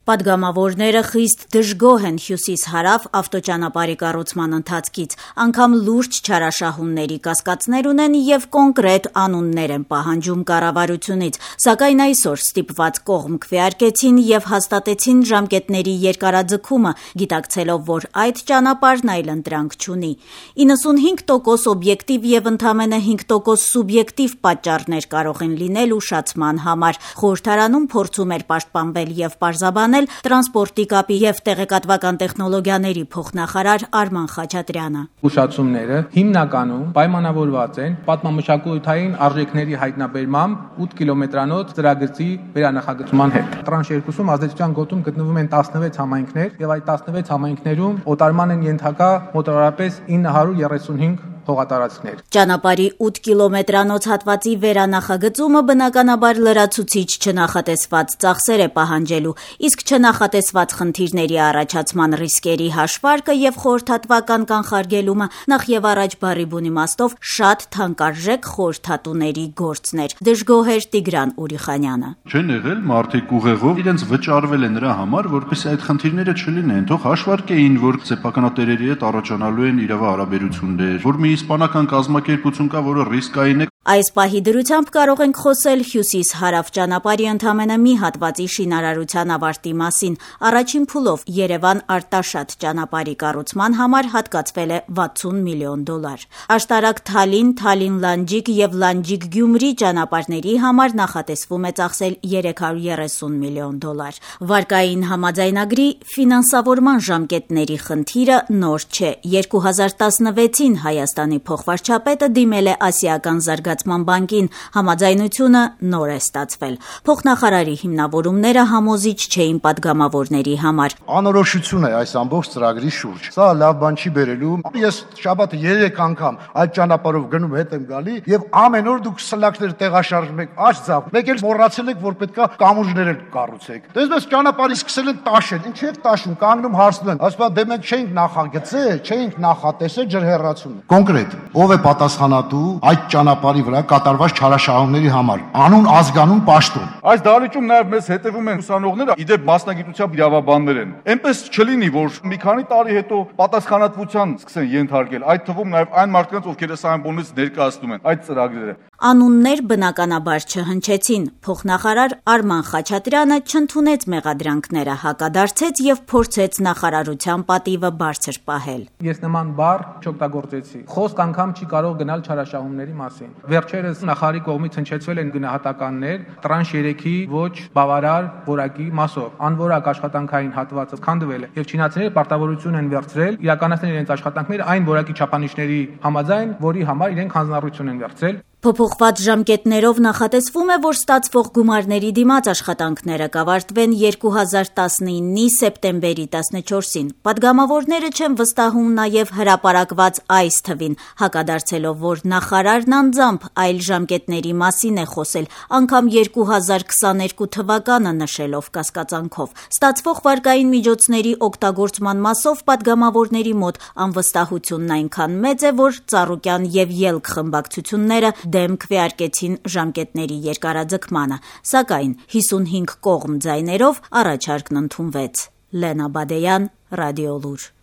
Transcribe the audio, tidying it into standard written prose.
Պատգամավորները խիստ դժգոհ են հյուսիս-հարավ ավտոճանապարհի կառուցման ընթացքից, անգամ լուրջ չարաշահումների կասկածներ ունեն եւ կոնկրետ անուններ են պահանջում կառավարությունից, սակայն այսօր ստիպված կողմ քվեարկեցին եւ հաստատեցին ժամկետների երկարաձգումը, գիտակցելով, որ այդ ճանապարհն այլընտրանք չունի։ 95% օբյեկտիվ եւ ընդամենը 5% սուբյեկտիվ պատճառներ կարող են լինել ուշացման համար։ Խորհրդարանում փորձում էր պաշտպանվել եւ պարզաբանել տրանսպորտի կապի եւ տեղեկատվական տեխնոլոգիաների փոխնախարար Արման Խաչատրյանը։ Ուշացումները հիմնականում պայմանավորված են պատմամշակութային արժեքների հայտնաբերմամբ 8 կիլոմետրանոց ծրագրի վերանախագծման հետ։ Տրանշ 2-ում ազդեցության գոտում գտնվում են 16 համայնքներ եւ այդ 16 համայնքներում օտարման են ենթակա մոտավորապես 935 հողատարածքներ։ Ճանապարհի 8 կիլոմետրանոց հատվածի վերանախագծումը բնականաբար լրացուցիչ չնախատեսված ծախսեր է պահանջելու, իսկ չնախատեսված խնդիրների առաջացման ռիսկերի հաշվարկը եւ խորհրդատվական կանխարգելումը նախ եւ առաջ բառի բուն իմաստով շատ թանկարժեք խորհրդատուների գործն էր։ Դժգոհ էր Տիգրան Ուրիխանյանը։ Չեն եղել մարդիկ ուղեղով իրենց վճարվել է նրա համար, որպեսզի այդ խնդիրները չլինեն, թող հաշվարկեին, որ սեփականատերերի հետ առաջանալու են իրավահարաբերություններ, որ մի իսպանական կազմակերպություն կա, որը ռիսկային է։ Այս պահի դրությամբ կարող ենք խոսել հյուսիս-հարավ ճանապարհի ընդամենը մի հատվածի շինարարության ավարտի մասին։ Առաջին փուլով Երևան-Արտաշատ ճանապարհի կառուցման համար հատկացվել է $60 միլիոն։ Աշտարակ-Թալին, Թալին-Լանջիկ եւ Լանջիկ-Գյումրի ճանապարհների համար նախատեսվում է ծախսել $330 միլիոն։ Վարկային համաձայնագրի ֆինանսավորման ժամկետների խնդիրը նոր չէ։ 2016-ին Հայաստանի փոխվարչապետը դիմել է Ասիական զարգացման բանկին, համաձայնությունը նոր է ստացվել։ Փոխնախարարի հիմնավորումները համոզիչ չէին պատգամավորների համար։ Անորոշություն է այս ամբողջ ծրագրի շուրջ։ Սա լավ բան չի բերելու։ Ես շաբաթը 3 անգամ այդ ճանապարհով գնում հետ եմ գալի եւ ամեն օր դուք սլակներ տեղաշարժում եք աչձավ։ Մեկ էլ մոռացել եք, որ պետքա կամուրջներ էլ կառուցեք։ Դες ճանապարհի սկսել են տաշել։ Ինչ եք տաշում, կանգնում հարցնում են։ Ասում են դե մենք չէինք նախագծել, չէինք նախատեսել ջրհեռացումը։ Կոնկրետ, ով է պատասխանատու այդ ճանապարհի վրա կատարված չարաշահումների համար, անուն ազգանուն պաշտոն։ Այս դահլիճում նաև մեզ հետևում են ուսանողները, իդեպ մասնագիտությամբ իրավաբաններ են։ Էնպես չլինի, որ մի քանի տարի հետո պատասխանատվության սկսեն ենթարկել, այդ թվում նաև այն մարդկանց, ովքեր այս ամբողջից ներկայացնում են այդ ծրագրերը։ Անուններ բնականաբար չհնչեցին։ Փոխնախարար Արման Խաչատրյանը չընդունեց մեղադրանքները, հակադարձեց եւ փորձեց նախարարության պատիվը բարձր պահել։ Ես նման բառ չօգտագործեցի։ Խոսք անգամ չի կարող գնալ չարաշահումների մասին։ Վերջերս նախարարի կողմից հնչեցվել են գնահատականներ տրանշ 3-ի ոչ բավարար որակի մասով։ Անորակ աշխատանքային հատվածը քանդվել է եւ չինացիները պարտավորություն են վերցրել իրականացնել իրենց աշխատանքները այն որակի չափանիշների համաձայն, որի համար իրենք հանձնառություն են վերցրել։ Փոփոխված ժամկետներով նախատեսվում է, որ ստացվող գումարների դիմաց աշխատանքները կավարտվեն 2019-ի սեպտեմբերի 14-ին։ Պատգամավորները չեն վստահում նաև հրապարակված այս թվին, հակադարձելով, որ նախարարն անձամբ այլ ժամկետների մասին է խոսել, անգամ 2022 թվականը նշելով կասկածանքով։ Ստացվող վարկային միջոցների օգտագործման մասով պատգամավորների մոտ անվստահությունն այնքան մեծ է, որ Ծառուկյան եւ Ելք խմբակցությունները դեմ քվեարկեցին ժամկետների երկարաձգմանը, սակայն 55 կողմ ձայներով առաջարկն ընդունվեց։ Լենա Բադեյան, Ռադիոլուր։